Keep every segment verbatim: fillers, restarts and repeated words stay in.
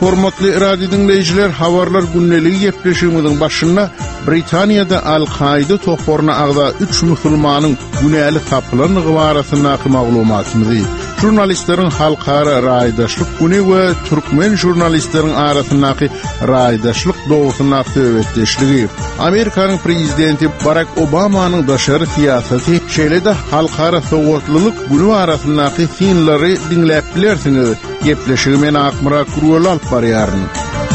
Hormatly radio dinleyijiler, habarlar günneligi gepleşigimiziň başynda Britaniýada Al-Qaida toporuna agda üç musulmanyň günäli tapylanygy barasyndaky maglumatymyzy, jurnalistleriň halkara raýdaşlyk güni we türkmen jurnalistleriň arasyndaky raýdaşlyk dogusuna söhbetleşligi, Amerikanyň prezidenti Barack Obamanyň daşary siýasaty, şeýle-de halkara sowatlylyk güni arasyndaky finleri dinläp bilersiňiz. Gepleşigime akmara kurul alyp barýaryn.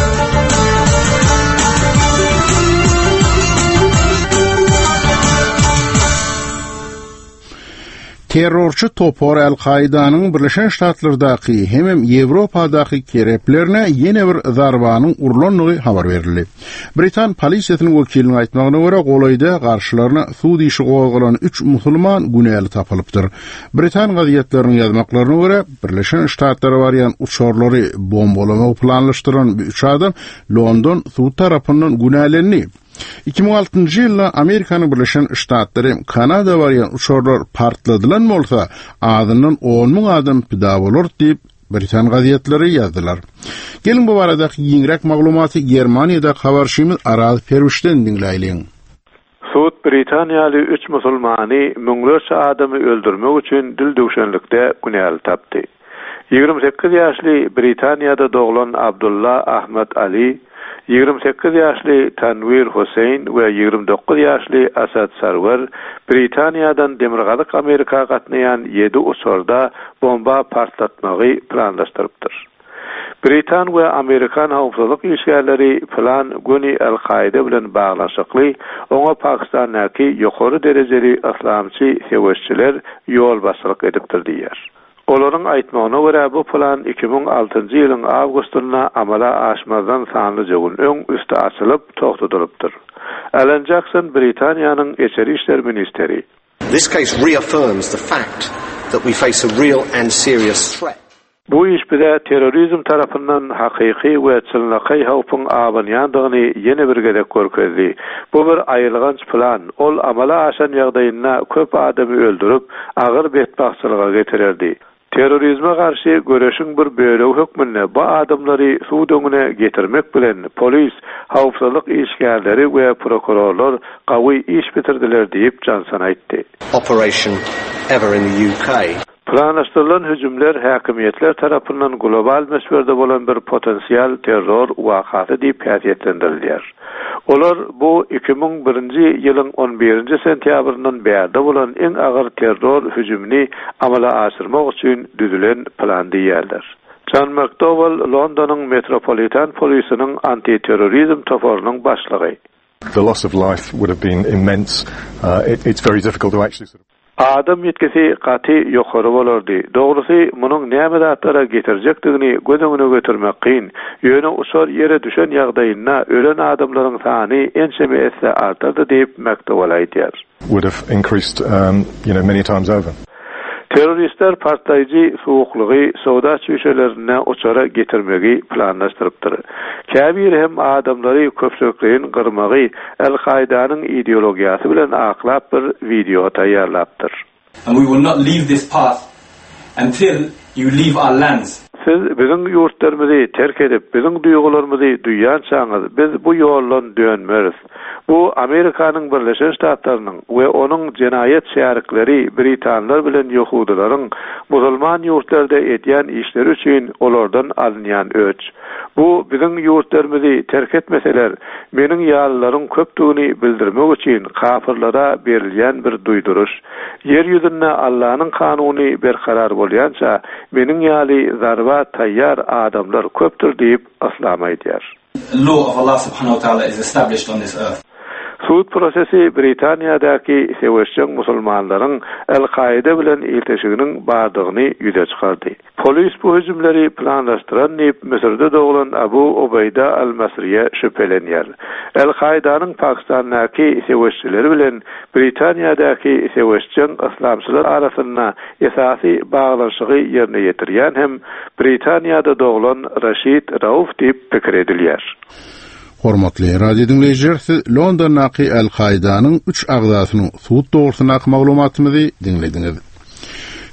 Terrorçu topor Al-Qaidanyň Birleşen Ştatlardaky hem Ýewropadaky kereplerine ýene bir zarbanyň urlanlygy habar berildi. Britan polisiýasynyň wekiliniň aýtmagyna görä, golayda garşylaryna suw dişi goýulan üç musulman günäli tapylypdyr. Britan gazetleriniň ýazmaklaryna görä, Birleşen Ştatlara barýan uçarlary bombalama planlaşdyran üç adam London suw tarapyndan günälendi. iki bin altıncı ýylda Amerikanyň Birleşen Ştatlary Kanada barýan uçarlar partladylan bolsa, adyndan on ming adam pida bolar diýip Britan gazetleri ýazdylar. Gelin bu baradaky ýeňrek maglumaty Germaniýada habarşymyz Araz Perüşden dinleýin. Suud Britaniýaly üç musulmany müňlerçe adamy öldürmek üçin dil döwşenlikde günäli tapdy. ýygrimi sekiz ýaşly Britaniýada doglan Abdullah Ahmed Ali, ýygrimi sekiz ýaşly Tanwir Hussein we ýygrimi dokuz ýaşly Asad Sarwar Britaniýadan demirgalyk Amerika gatnaýan ýedi uçurda bomba partlatmagy planlaşdyrypdyr. Britan we Amerikan howpsuzlyk işgärleri plan güni Al-Qaida bilen baglaşykly, oňa Pakistanyňky ýokary derejeli islamçy hewesçiler ýol basyryk edipdir diýer. Olaryň aýtmagyna görä, bu plan iki bin altıncı ýylyň awgustunda amala aşmazdan sanly jogun öň üstü açylyp togtadylypdyr. Alan Jackson, Britaniýanyň Eçeri işler ministeri. This case reaffirms the fact that we face a real and serious threat. Bu iş bize terrorizm tarafından hakyky we çylnaky howpyň abanýandygyny ýene bir gedek görkezdi. Bu bir aýylganç plan. Ol amala aşan ýagdaýynda köp adamy öldürip, agyr betbaxçylyga getirerdi. Terrorizme garşy göreşiň bir böleg hökmünde bu adamlary suw döňüne getirmek bilen polis, howpsuzlyk işgärleri we prokurorlar gawy iş bitirdiler diýip Johnson aýtdy. Operation Ever in the U K. Planlaşdyrılan hüjümler häkimiýetler tarapyndan global mesberde bolan bir potensial terror wakasy diýip häsiýetlendirilýär. Olar bu iki bin birinci ýylyň on birinji sentýabryndan bäri bolan en agyr terror hüjümini amala aşyrmak üçin düzülen plan diýerler. John McDowell, Londonyň Metropolitan Polisiniň anti-terrorizm toporunyň başlygy. The loss of life would have been immense. Uh, it, it's very difficult to actually sort of Adam yetkisi gaty ýokary bolardy. Dogrusy, munyň näme zatlara getirjekdigini gözüňe götürmek kyn. Ýöne uçar ýere düşen ýagdaýynda ölen adamlaryň sany ençeme esse artardy diýip McDowell aýtýar. Would have increased, um, you know, many times over. Terroristler partlayıcı soğukluğu soda çüşelerine uçara getirmegi planlaştırıptır. Käbir hem adamları köpçökleyin qırmağı Al-Qaidanyň ideologiyası bilen aklap bir video taýýarlapdyr. And we will not leave this path until you leave our lands. Siz bizim yurtlarymyzy terk edip, bizim duýgularymyzy duýançaňyz, biz bu ýoldan dönmeriz. Bu Amerikanyň Birleşen Ştatlarynyň we onuň jenaýet şärikleri Britanlar bilen Ýehudilaryň musulman ýurtlarda etýän işleri üçin olardan alynýan öç. Bu bizim ýurtlarymyzy terk etmeseler, meniň ýalylaryň köpdigini bildirmek üçin kafirlara berilýän bir duýduruş. Yer ýüzünde Allah'ın kanuny berkarar bolýança, meniň ýaly zarba taýýar adamlar köpdür diýip aslam aýdýar. The law of Allah subhanahu wa ta'ala is established on this earth. Suud prosesi Britaniýadaky seweşçiň musulmanlaryň Al-Qaida bilen ilteşiginiň bardygyny ýüze çykardy. Polis bu hüjümleri planlaşdyran diýip Misirde doglan Abu Ubayda al-Masriye şüphelenýär. Al-Qaidanyň Pakistandaky seweşçileri bilen Britaniýadaky seweşçiň islamçylar arasynda esasy baglanşygy ýerine ýetirýän hem Britaniýada doglan Rashid Rauf diýip pikir edilýär. Hormatly radio dinleyijiler, siz Londondaky Al-Qaidanyň üç agzasynyň suud dogrusyna maglumatymyzy dinlediňiz.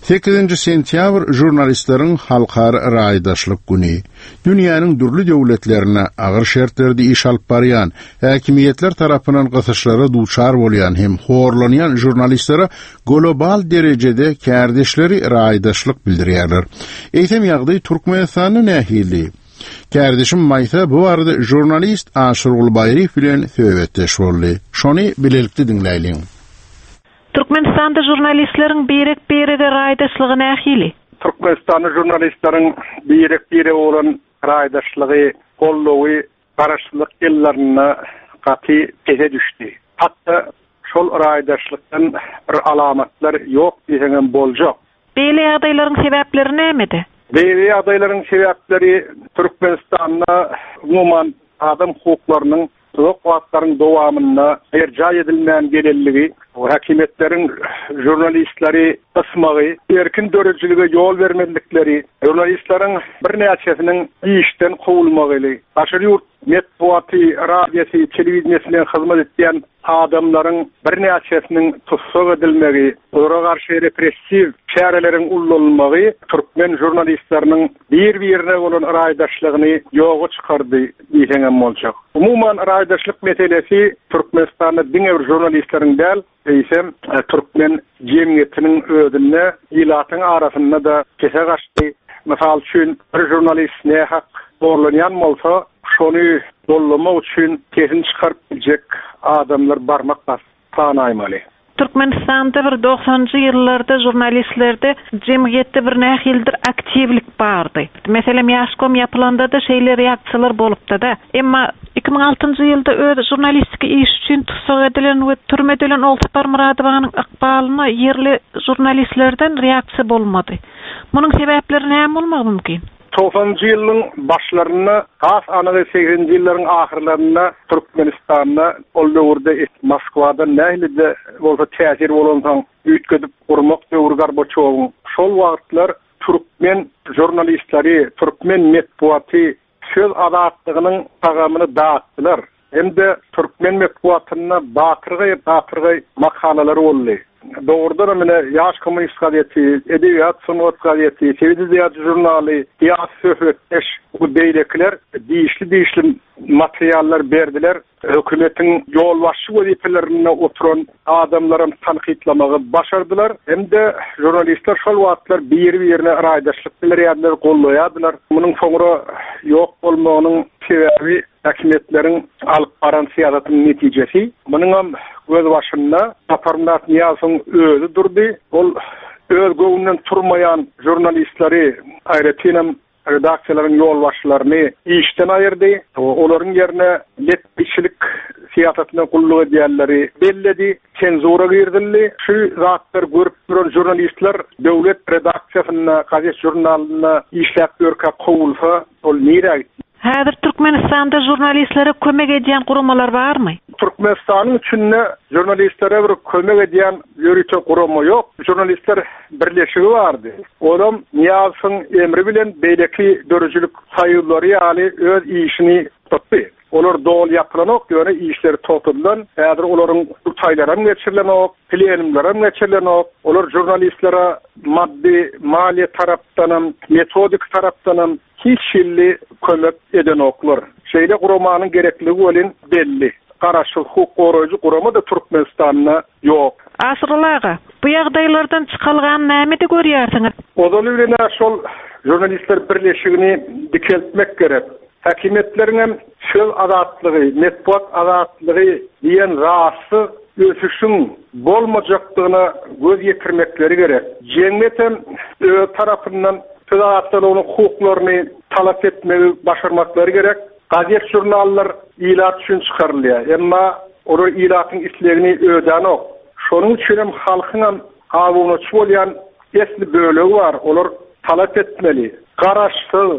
sekizinji sentyabr jurnalistlerin halkara raýdaşlyk güni. Dünýäniň dürli döwletlerine agyr şertlerde iş alyp barýan, häkimetler tarapyndan gysyşlara duçar bolýan hem horlanýan jurnalistlere global derejede kärdeşleri raýdaşlyk bildirýärler. Eýtem ýagdaý Türkmenistanyň nähili. Kärdeşim Maysa bu arada jurnalist Aşyr Ulbaýry bilen söhbetdeş boldy. Şony bilelikde diňläýin. Türkmenistanda jurnalistleriň birek birege raýdaşlygy nähili? Türkmenistanda jurnalistleriň birek birege bolan raýdaşlygy, gollawy, garaşlyk ýyllaryna gaty teze düşdi. Hatda şol raýdaşlykdan bir alamatlar ýok diýen boljak. Beýle ýagdaýlaryň sebäpleri nämede? Beýle ýagdaýlaryň sebäpleri Türkmenistanda umuman adam hukuklarynyň Soğuk wagtlaryň dowamyna erja edilmän gelelligi, o häkimetleriň jurnalistleri ysmagy, erkin dörejiligi ýol bermedikleri, jurnalistleriň bir näçesiniň işden kowulmagy, aşyr ýurt metbuaty, radiýasy, telewizionyny hyzmat etýän adamlaryň bir näçesiniň tutsak edilmegi, onlara garşy repressiw çäreleriň ullanylmagy türkmen jurnalistleriniň bir-birine bolan raýdaşlygyny ýoga çykardy diýen boljak. Umuman raýdaşlyk meselesi Türkmenistanda diňe bir jurnalistleriň däl, eýsem türkmen jemgyýetiniň ödünde ýylatyň arasynda da kese gaçdy. Mysal üçin bir jurnalist ne hak borlanýan bolsa, şonu dollamak üçin kesin çykaryp biljek adamlar barmak bas tanaýmaly. Türkmenistanda bir doksanjy ýyllarda jurnalistlerde jemgyýetde bir nähildir aktivlik bardy. Meselem ýaşkom ýapylanda da şeýle reaksiýalar bolupdy da. Emma iki bin altyncy ýylda öz jurnalistik iş üçin tutsak edilen we türmedilen Oltapar Muradowyň ykbalyna ýerli jurnalistlerden reaksiýa bolmady. Munyň sebäpleri näme bolmagy mümkin? doksanjy ýylyň başlaryna, has anagy sekizinji ýyllaryň ahyrlaryna Türkmenistanda ol döwürde Moskwada nähilde bolsa täsir bolansaň üýtgedip gurmak döwür Gorbaçowyň şol wagtlar türkmen jurnalistleri, türkmen metbuaty söz azatlygynyň tagamyny dağıtdylar. Hem-de türkmen metbuatyna bakyrgy bakyrgy makalary boldy. Doğrudan mene Yaş Komünist gazetesi, Edebiyat Sunat gazetesi, Televizyon jurnaly, Diyas Söhbetdeş bu beýlekler diýişli diýişli materiallar berdiler. Hökümetiň ýolbaşçy wezipelerine oturan adamlaryň tanqidlamagy başardylar. Hem-de jurnalistler şol wagtlar bir-birine raýdaşlyk bilýärler, gollaýardylar. Munyň soňra ýok bolmagynyň sebebi häkimetleriň alyp baran syýasatynyň netijesi. Munyň göz başynda Saparnat Niyazyň özü durdy. Ol öz göwünden turmayan jurnalistleri, aýratynam redaksiýalaryň ýolbaşçylaryny işden aýyrdy. Olaryň ýerine letbiçilik siýasatyna gulluk edýänleri belledi, senzura girdiler. Şu zatlar görüp duran jurnalistler döwlet redaksiýasyna, gazet jurnalyna işläp görkä kowulsa, ol nire Häzir Türkmenistanda jurnalistlere kömek edýän guramalar barmy? Türkmenistanyň üçin jurnalistlere bir kömek edýän ýörüçe gurama ýok. Jurnalistler birleşigi bardy. Olam Niyazyň emri bilen beýleki dörejlik saýylary ýaly öz işini tutdy. Olar dol ýapylanok, ýöne işleri totudylar. Häzir olaryň taýlaram geçirilenok, plenumlaram geçirilenok. Olar jurnalistlere maddi, mali tarapdan, metodik tarapdan hiç şilli kömek eden oklar. Şeýle guramanyň gerekligi bolan belli. Garaşy hukuk goraýjy gurama da Türkmenistanda ýok. Aşyrylaga, bu ýagdaýlardan çykalgan näme-de görýärsiňiz? Odaly bilen şol jurnalistler birleşigini dikeltmek gerek. Häkimetleriň söz azatlygy, metbuat azatlygy diýen rasy ösüşüň bolmajakdygyna göz ýetirmekleri gerek. Jemgyýetem öz tarapyndan söz azatlygynyň hukuklaryny talap etmegi başarmakları gerek. Gazet jurnallar ilat üçin çykarylýar. Emma olar ilatyň islegini öýden ok. Şonuň üçin hem halkyň awunaçy bolýan esli bölegi bar. Olar talap etmeli. Garaşsyz,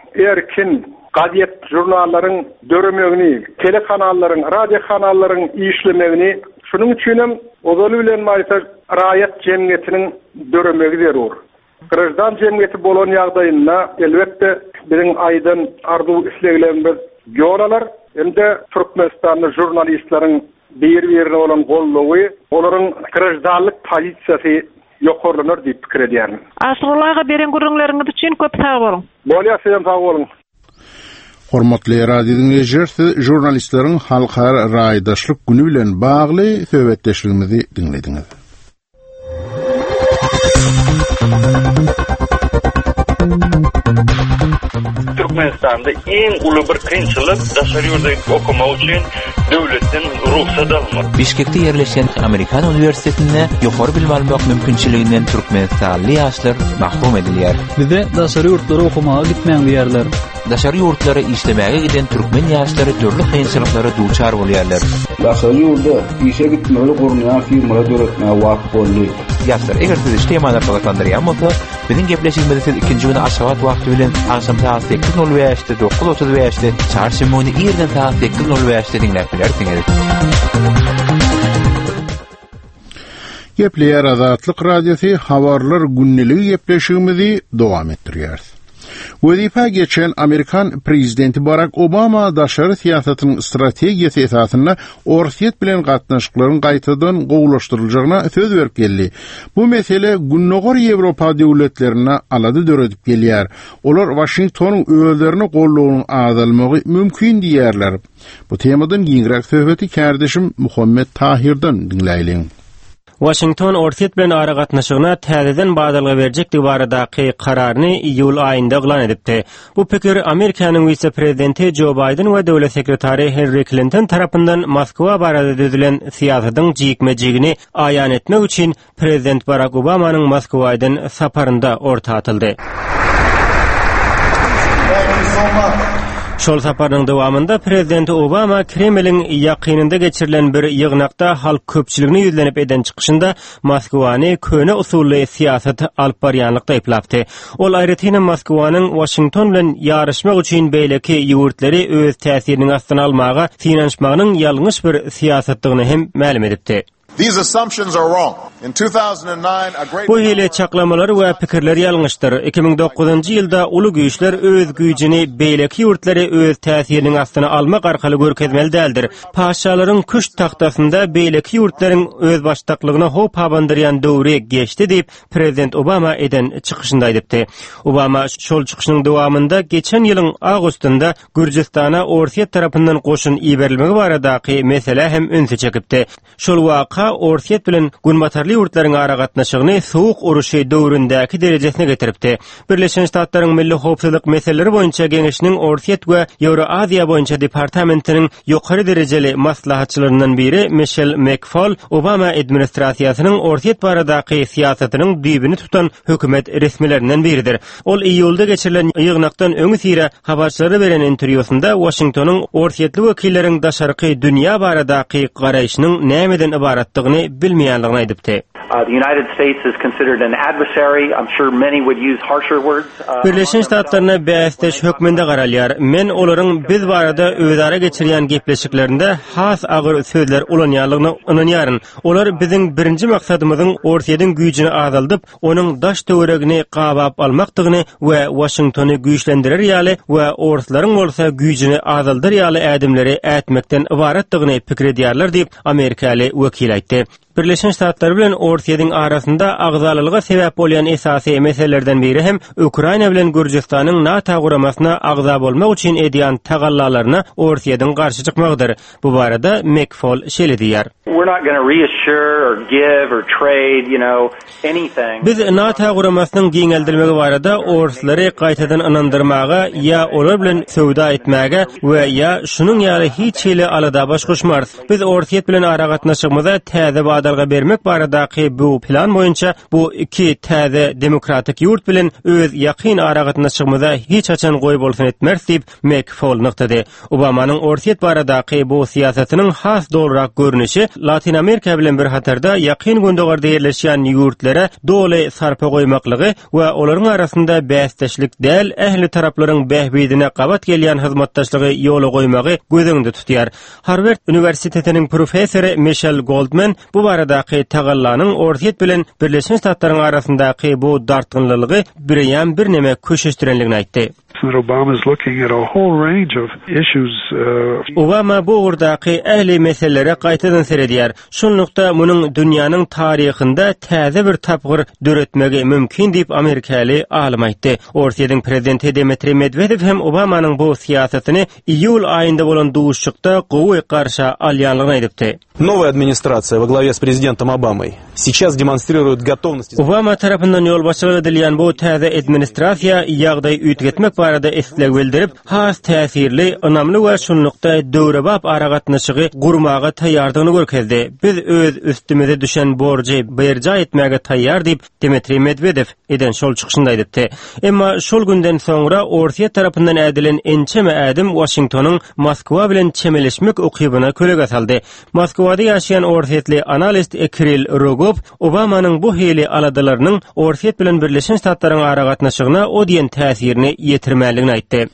erkin gazet jurnallaryň döremegini, telekanallaryň, radio kanallaryň işlemegini, şonuň üçin hem odaly bilen maýta raýat jemgyýetiniň döremegi berýär. Grajdan jemgyýeti bolan ýagdaýynda elbetde biziň aýdan ardu islegilerimiz ýolalar, hem-de Türkmenistanyň jurnalistleriň bir-birine olan gollawy, olaryň grajdanlyk pozisiýasy yokorlanır diýip pikir edýärin. Aşgulaga beren gurrunlaryňyz üçin köp sag bolun. Bolýar, sen sag bolun. Hormatly radio dinleýijler, jurnalistleriň halkara raýdaşlyk güni bilen bagly söhbetleşigimizi dinlediňiz. Türkmenistanda en uly bir kynçylyk daşary ýurda okumak üçin döwletden ruhsat almak. Bişkekde ýerleşen Amerikan Üniversitetinde ýokary bilim almak mümkinçiliginden türkmenistanly ýaşlar mahrum edilýär. Bize daşary ýurtlara okumaga gitmeýän diýerler. Daşary ýurtlara işlemäge giden türkmen ýaşlary türlü kynçylyklara duçar bolýarlar. Daşary ýurda işe gitmeli gurunýan firmalar döretmäge wagt boldy. Ýaşlar eger siz işlemänler pagatlandyrýan bolsa, biziň gepleşigimizi siz ikinji güni aşagat wagty bilen akşam saat sekiz nol beşte dokuz otuz beşte çarşymyny ýerden saat sekiz nol beşte dinläp bilersiňiz. Gepleýär Azatlyk radiosi habarlar günneligi gepleşigimizi dowam etdirýär. Wedipa geçen Amerikan prezidenti Barack Obama daşary siýasatynyň strategiýasy esasynda orsiýet bilen gatnaşyklaryň gaýtadan gowulaşdyrylacagyna söz berip geldi. Bu mesele günnogor Ýewropa döwletlerine alady döredip gelýär. Olar Washingtonyň özlerini gollawyny azalmagy mümkin diýerler. Bu temadan giňrek söhbeti kärdeşim Muhammed Tahirden dinleýäliň. Washington orsiýet bilen ara gatnaşygyna täzeden badalga berjekdi baradaky kararyny iýul aýynda eglan edipdi. Bu pikir Amerikanyň vice-prezidenti Joe Biden we döwlet sekretary Hillary Clinton tarapyndan Moskwa barada düzülen siýasatyň jigmejigini aýan etmek üçin prezident Barack Obamanyň Moskwadan saparynda orta atyldy. Şol saparynyň dowamında prezident Obama Kremliň ýakynynda geçirilen bir ýygnakda halk köpçüligini ýüzlenip eden çykyşynda Moskwany köne usully siýasat alyp barýanlykda aýplapdy. Ol aýratynda Moskwanyň Washington bilen ýarışmak üçin beýleki ýurtları öz täsiriniň astyna almaga synanşmagynyň ýalňyş bir siýasatdygyny hem ma'lum edipdi. These assumptions are wrong. In two thousand nine, a great Bu hile çaklamalar we pikirler ýalňyşdyr. iki bin dokuzunçy ýylda uly güýçler öz güýjini beýleki ýurtlary öz täsiriniň astyna almak arkaly görkezmeli däldir. Paşalaryň küç taxtasynda beýleki ýurtlaryň öz baştaklygyna hop habandyrýan döwri geçdi diýip prezident Obama eden çykyşynda aýdypdy. Obama şol çykyşynyň dowamında geçen ýylyň agustynda Gürjistana Orsiýet tarapyndan goşun iberilmegi baradaky mesele hem önse çekipdi. Şol waka Orsiýet bilen günbatarly ýurtlaryň ara gatnaşygyny soğuk uruşy döwründäki derejesine getiripdi. Birleşen Ştatlaryň milli howpsuzlyk meseleleri boýunça geňeşiniň Orsiýet we Ýewroaziýa boýunça departamentiniň ýokary derejeli maslahatçylaryndan biri Michelle McFaul, Obama administrasiýasynyň Orsiýet baradaky siýasatynyň düýbini tutan hökümet resmilerinden biridir. Ol iýulda geçirilen ýygnakdan öňü sire habarçylary beren interwýusynda Washingtonyň Orsiýetli wekilleriň daşarky dünýä baradaky garaýşynyň nämeden ibaratdygyny bilmeýänligini aýdypdy. Uh, the United States is considered an adversary. I'm sure many would use harsher words. Uh, Birleşen Ştatlaryna bästeş hökmünde garalýar. Men olaryň biz barada özara geçirýän gepleşiklerinde has agyr sözler ulanýanlygyny ynanýaryn. Olar biziň birinji maksadymyzyň Orsiýetin güýjini azaldyp, onuň daş töweregini gabap almakdygyny we Washingtony güýçlendirer ýaly we orslaryň bolsa güýjini azaldyr ýaly ädimleri ätmekden ibaratdygyny pikir edýärler diýip Amerikaly wekil aýtdy. Birleşen Ştatlar bilen Orsiýetiň arasynda agzalylyga sebäp bolýan esasy meselelerden biri hem Ukraina bilen Gürjistanyň NATO guramasyna agza bolmak üçin edýän tagallalaryna Orsiýetiň garşy çykmagydyr. Bu barada McFaul şeýle diýär. We're not going to reassure or give or trade, you know, anything. Biz NATO guramasynyň giňeldilmegi barada orslary gaýtadan inandyrmaga ýa olar bilen söwda etmäge we ýa şunyň ýaly hiç hili alada baş goşmarys. Biz Orsiýet bilen ara gatnaşygymyza täze badalga bermek baradaky bu plan boýunça bu iki täze demokratik ýurt bilen öz ýakyn ara gatnaşygymyza hiç açan goý bolsun etmez diýip McFaul nykdy. Obamanyň Orsiýet baradaky bu siýasatynyň has dograk görnüşi Latin Amerika bilen bir hatarda ýakyn gündogarda ýerleşýän ýurtlara doly sarpa goýmaklygy we olaryň arasynda bästeşlik däl ähli taraplaryň bähbidine gabat gelýän hyzmatdaşlygy ýola goýmagy gözüňde tutýar. Harvard Üniversitetiniň professory Michelle Goldman bu baradaky tagallanyň Orsiýet bilen Birleşen Ştatlaryň arasyndaky bu dartgynlylygy birýän bir neme köşeşdirenligini aýtdy. Obama is looking at a whole range of issues. Uh, Obama bu urdaky ähli meselelere gaýtadan seredýär. diýär. Şonlukda munyň dünýäniň taryhynda täze bir tapgyr döretmegi mümkin diýip Amerikaly alim aýtdy. Orsiýanyň prezidenti Dmitri Medvedev hem Obamanyň bu siýasatyny iýul aýynda bolan duşşykda gowy garşy alýanlygyny aýdypdy. Новая администрация во главе с президентом Обамой сейчас демонстрирует готовность. Obama tarapyndan ýol başçylyk edilýän bu täze administrasiýa ýagdaý üýtgetmek barada isleg bildirip, has täsirli, önamly we şunlukda döwrebap aragatnaşygy gurmaga taýýardygyny görkezdi. Biz öz üstümize düşen borjy berja etmäge taýýar diýip Dmitri Medvedev eden şol çykyşynda aýdypdy. Emma şol günden soňra Orsiýa tarapyndan ädilen ençeme ädim Washingtonyň Moskwa bilen çemeleşmek okybyna kölega saldy. Moskwada ýaşaýan orsiýetli analist Ekril Rogov Obamanyň bu heli aladalarynyň Orsiýet bilen Birleşen Ştatlaryň aragatnaşygyna o diýen täsirini ýetirmäligini aýtdy.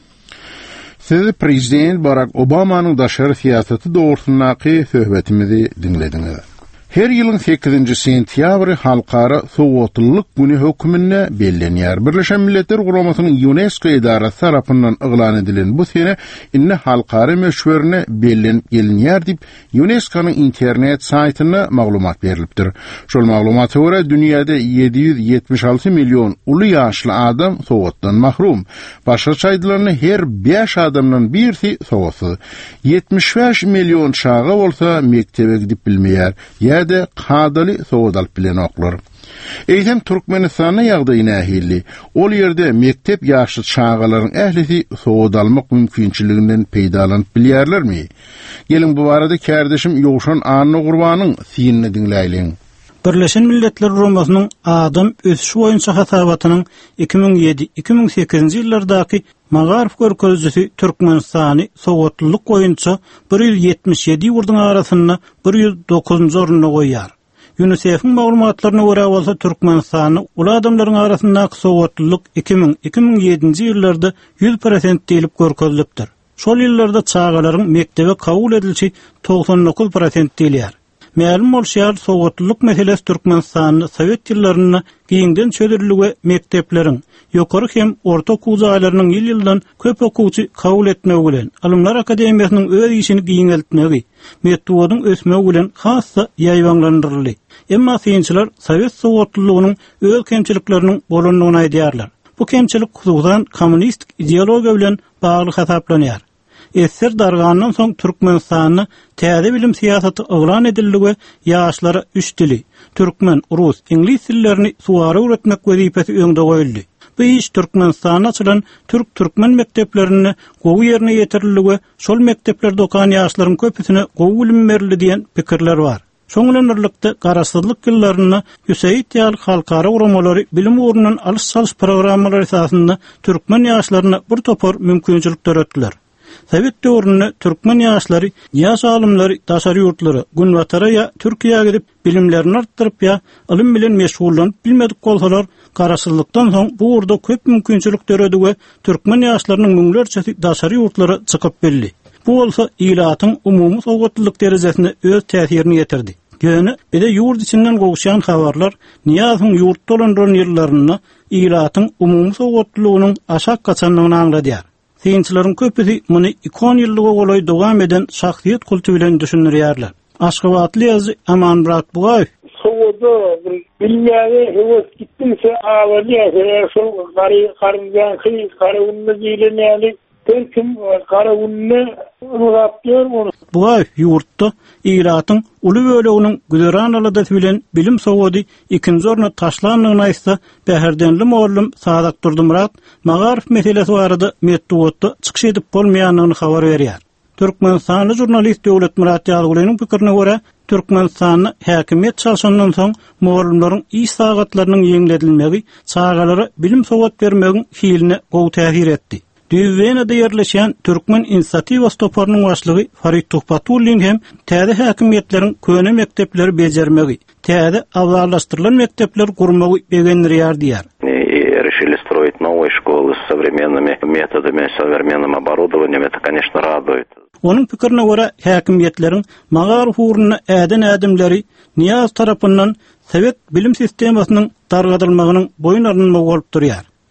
Siz Prezident Barack Obamanyň daşary siýasaty dogrusundaky söhbetimizi dinlediňiz. Her ýylyň sekizinji sentýabry halkara sowatlyk güni hökmünde bellenýär. Birleşen Milletler Guramasynyň UNESCO edarasy tarapyndan yglan edilen bu sene inne halkara meşwerine bellenip gelinýär diýip UNESCO'nyň internet saýtyna maglumat berilipdir. Şol maglumata görä dünýäde yedi yüz ýetmiş alty million uly ýaşly adam sowatdan mahrum. Başga aýdylaryny her beş adamdan birsi sowatsy. yetmiş beş million şaga bolsa mektebe gidip bilmeýär. de qadaly sowdal bilen oklar. Eýdem Türkmenistanyň ýagdaýy nähilli. Ol ýerde mektep ýaşly çağalaryň ählisi sowdalmak mümkinçiliginden peýdalanyp bilýärlermi? Gelin bu barada kärdeşim Ýowşan Anna Gurbanyň synyny dinläýin. Birleşen Milletler Guramasynyň adam ösüşi boýunça hasabatynyň iki bin ýedi iki bin sekizinji ýyllardaky Magarif görkezlisi Türkmenistany sowatlyk boýunça bir yüz ýetmiş ýedi ýurdun arasyna bir yüz dokuzunji orunda goýýar. UNICEF'in maglumatlaryna görä bolsa Türkmenistany ulu adamlaryň arasyndaky sowatlyk iki bin iki bin ýedinji ýyllarda yüz prosent diýilip görkezlipdir. Şol ýyllarda çağalaryň mektebe kabul edilişi doksan dokuz prosent diýilýär. Ma'lum bolýar, sowatlyk meselesi Türkmenistanyň Sowet ýyllaryna giňden çödüriligi mektepleriň ýokary hem orta okuw zaýlarynyň ýyl-ýyldan köp okuwçy kabul etmegi bilen Alymlar Akademiýasynyň öz işini giňeltmegi, metodyň ösmegi bilen hassa ýaýwanlandyryldy. Emma synçylar Sowet sowatlygynyň öz kemçilikleriniň bolanlygyny aýdýarlar. Bu kemçilik hususan kommunistik ideologiýa bilen bagly hasaplanýar. Esser dargandan soň Türkmenistanyň täze bilim siýasaty yglan edildi, ýaşlara üç dili, türkmen, rus, ingliz dillerini suwary öwretmek wezipesi öňde goýuldy. Bu iş Türkmenistana açylan türk-türkmen mekteplerini gowy ýerine ýetirildi, şol mekteplerde okan ýaşlaryň köpüsine gowy bilim berildi diýen pikirler bar. Şoň bilen birlikde garaşsyzlyk ýyllaryna Hüseýin ýaly halkara uramalary bilim ugrundan alys-salys programmalary esasynda türkmen ýaşlaryna bir topar mümkinçilik töretdiler. Sowet döwründe türkmen ýaşlary, ýaş alymlary, daşary ýurtlary Günwatara ýa Türkiýäge gidip bilimlerini artdyryp ýa ilim bilen meşgullanyp bilmedik bolsalar, garaşsyzlykdan soň bu urda köp mümkinçilik töredi we türkmen ýaşlarynyň müňlerçesi daşary ýurtlara çykyp bildi. Bu bolsa ilatyň umumy sowgatlyk derejesine öz täsirini ýetirdi. Ýöne bir de ýurt içinden gowşan habarlar Niýazyň ýurt dolandyran ýerlerinde ilatyň umumy sowgatlygynyň aşak gaçanlygyny aňladýar. Synçylaryň köpüsi muny ikon ýyllyga golaý dowam eden şahsiýet kulty bilen düşünýärler. Aşgabatly ýazy Aman Murat Bugaýew sowda bilýäge hews gitdiňse awally ýa-da gary garynjan hy garawunny gilenýäli kim garawunny uratýar onu. Bugaýew ýurtda ilatyň uly böleginiň güzeran alada bilen bilim sowady ikinji orna taşlanlygyny aýtsa, bäherdenli mowlum Sadak Durdymurat Magarif meselesi barada metodda çykyş edip bolmaýanyny habar berýär. Türkmenistanly jurnalist Döwlet Murat Ýalygynyň pikirine görä, Türkmenistanyň häkimiýet çalşandan soň mowlumlaryň iş sagatlarynyň ýeňledilmegi çağalary bilim sowat bermegiň hiline gowy täsir etdi. Düýbenede ýerleşýän Türkmen inisiatiwasy toparynyň başlygy Farid Tuhpatullin hem täze häkimiýetleriň köne mektepleri bejermegi, täze awallaşdyrylan mektepler gurmagy begendirýär diýär. Решили строить новые школы с современными методами, современным оборудованием. Это, конечно, радует. Onun pikirine görä, häkimiýetleriň Magarif ugruna äden ädimleri Niýaz tarapyndan Sowet bilim sistemasynyň dargadylmagynyň boýun alınmagy bolup durýar.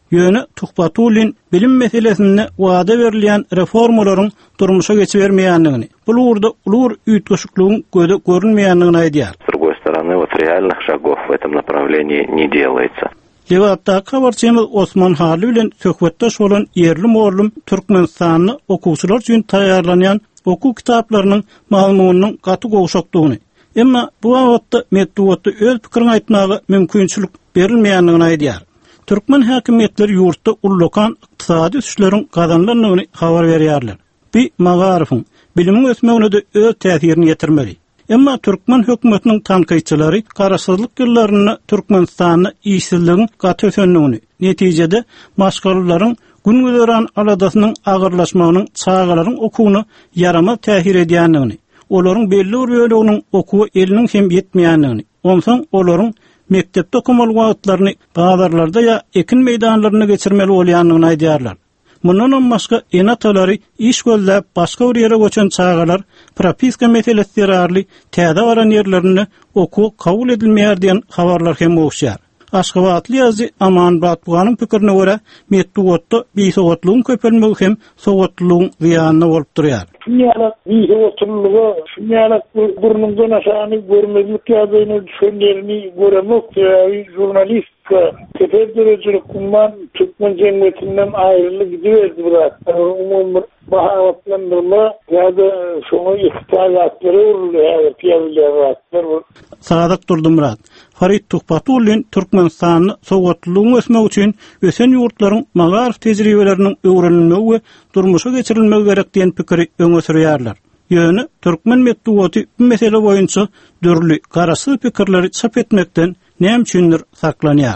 Ýöne Tuhbatulin bilim meselesinde wada berilýän reformalaryň durmuşa geçibermeýändigini, bu urda ulur üýtgeşikligiň göze görünmeýändigini aýdýar. С другой стороны, вот реальных шагов в этом направлении не делается. Cevapda kabarçymyz Osman Hali bilen söhbetdeş bolan yerli morlum Türkmenistanyny okuwçylar üçin taýýarlanýan oku kitaplarynyň mazmunynyň gaty gowşakdygyny. Emma bu wagtda metduwaty öz pikirini aýtmagy mümkinçilik berilmeýändigini aýdýar. Türkmen häkimetleri ýurtda ullukan ykdysady üstleriň gazanlanmagyny habar berýärler. Bir Magarifyň bilimiň ösmegine de öz täsirini ýetirmeli. Emma Türkmen hökümetiniň tanqyçylary garaşsyzlyk ýyllaryny Türkmenistanyny işsizligiň gaty ösendigini, netijede maşgalylaryň gün-güzäran aladasynyň agyrlaşmagynyň çağalaryň okuwyny yarama täsir edýändigini, olaryň belli bir böleginiň okuwy eliniň hem ýetmeýändigini, onsoň olaryň mektepde okumaly wagtlaryny bazarlarda ýa ekin meýdanlaryna geçirmeli bolýandygyny aýdýarlar. Mundan başga enatalary iş gözläp başga bir ýere göçen çağalar propiska meselesi ýararly täze baran ýerlerini okuw kabul edilmeýär diýen habarlar hem okşýar. Aşgabatly ýazy Aman Batbuganyň pikirine görä metduwatda biýsowatlygyň köpelmegi hem sowatlygyň ziýanyna bolup durýar. Şunyalar biýsowatlygy, şunyalar burnundan aşağı görmezlik ýazyny düşünýärini göremek ýa-da jurnalistika teper derejeli kumman Türkmen jemgyýetinden aýrylyp gidiberdi birat. Umum baharatlandyrma ýa-da şoňa ihtiýatlary ýa-da piýazeler. Sadak Durdumrat Farid Tuhbatulin Türkmenistanyny sowatlygyň ösmegi üçin ösen ýurtlaryň magarif tejribeleriniň öwrenilmegi we durmuşa geçirilmegi gerek diýen pikiri öňe sürýärler. Ýöne Türkmen metduwaty bu mesele boýunça dürli garaşsyz pikirleri çap etmekden näme üçindir saklanýar.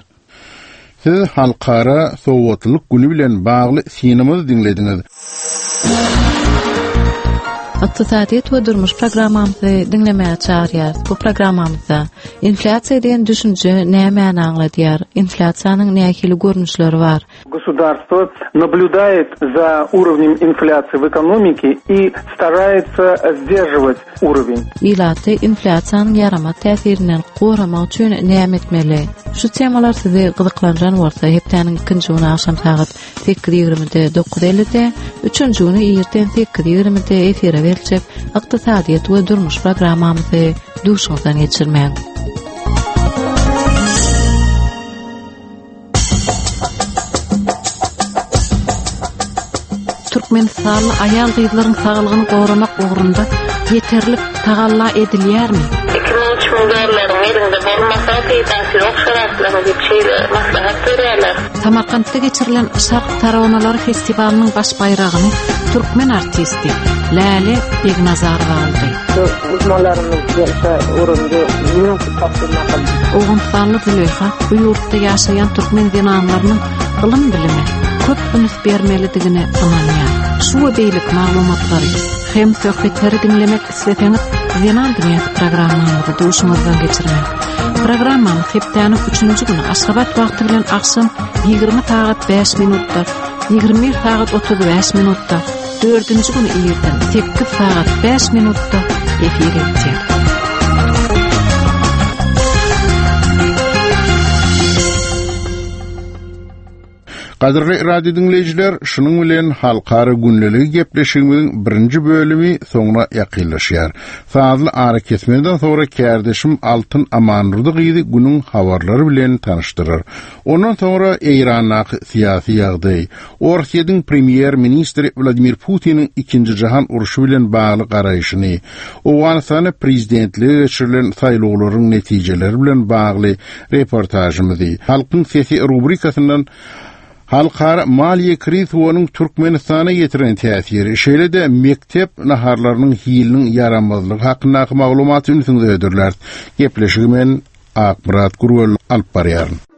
Siz halkara sowatlyk güni bilen bagly sinimiz dinlediňiz. Iqtisadiyet we durmuş programmamyzy dinlemäge çağırýar. Bu programmamyzda inflasiýa diýen düşünje näme aňladýar? Inflasiýanyň nähili görnüşleri bar? Государство наблюдает за уровнем инфляции в экономике и старается сдерживать уровень. Ýylaty inflasiýanyň yarama täsirinden goramak üçin näme etmeli? Şu temalar sizi gyzyklanjan bolsa, hepdeniň ikinji güni akşam saat sekiz ýigrimide dokuz ellide, üçünji güni erten sekiz ýigrimide efire berilip, ykdysadiyet we durmuş programmamyzy duşuňdan geçirmek. Türkmenistanly aýal gyzlaryň saglygyny goramak ugrunda ýeterlik tagalla edilýärmi? iki bin üç modelleriň elinde bolmasa täsir okşaratlaryň geçýär, maslahat berýärler. Samarkandda geçirilen Şark Tarawonalary festiwaliniň baş bayragyny türkmen artisti Lale Begnazarova aldy. Uzmanlarymyz ýa-da urundy ýyňy tapşyrmagy. Oğunsanly Züleyha bu ýurtda ýaşaýan türkmen zenanlarynyň ılym bilimi köp üns bermelidigini ananýar. Şu beýlik maglumatlary hem söhbetleri dinlemek isteseňiz Zenan Dünyasy programmamyzy duşuňyzdan geçirmek. Programmam hepdeniň üçünji güni Aşgabat wagty bilen akşam ýygrimi saat beş minutda, ýygrimi bir saat otuz beş minutda, dördünji güni ýerden sekiz saat beş minutda efir etýär. Qadirli radio dinleyijiler, şunun bilen halkara günneligi gepleşigimiziň birinji bölümi soňuna ýakynlaşýar. Sazly ara kesmeden sonra kärdeşim Altyn Amanurdy günüň habarlary bilen tanışdyrar. Ondan sonra Eýrandaky syýasy ýagdaý, Orsiýanyň premier ministri Vladimir Putiniň ikinji jahan uruşy bilen bagly garaýşyny, Owganistanyň prezidentligi geçirilen saýlawlaryň netijeleri bilen bagly reportajymyzy, Halkyň sesi rubrikasyndan halkara maliýe krizi onuň Türkmenistana ýetiren täsiri, şeýle de mektep naharlarynyň hiliniň yaramazlygy hakyndaky maglumaty ünsüňde ödürler. Gepleşigmen Akbarat Gurul alyp barýar.